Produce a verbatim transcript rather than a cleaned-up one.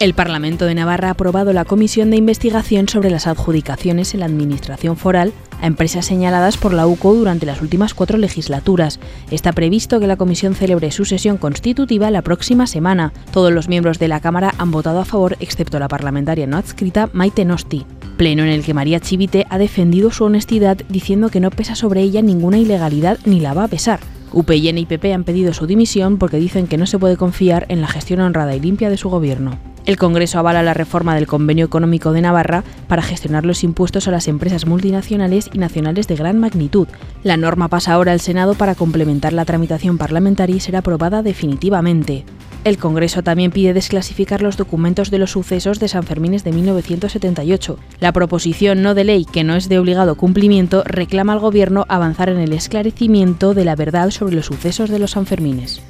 El Parlamento de Navarra ha aprobado la comisión de investigación sobre las adjudicaciones en la Administración foral a empresas señaladas por la U C O durante las últimas cuatro legislaturas. Está previsto que la comisión celebre su sesión constitutiva la próxima semana. Todos los miembros de la Cámara han votado a favor, excepto la parlamentaria no adscrita Maite Nosti. Pleno en el que María Chivite ha defendido su honestidad diciendo que no pesa sobre ella ninguna ilegalidad ni la va a pesar. U P N y P P han pedido su dimisión porque dicen que no se puede confiar en la gestión honrada y limpia de su gobierno. El Congreso avala la reforma del Convenio Económico de Navarra para gestionar los impuestos a las empresas multinacionales y nacionales de gran magnitud. La norma pasa ahora al Senado para complementar la tramitación parlamentaria y ser aprobada definitivamente. El Congreso también pide desclasificar los documentos de los sucesos de Sanfermines de mil novecientos setenta y ocho. La proposición no de ley, que no es de obligado cumplimiento, reclama al Gobierno avanzar en el esclarecimiento de la verdad sobre los sucesos de los Sanfermines.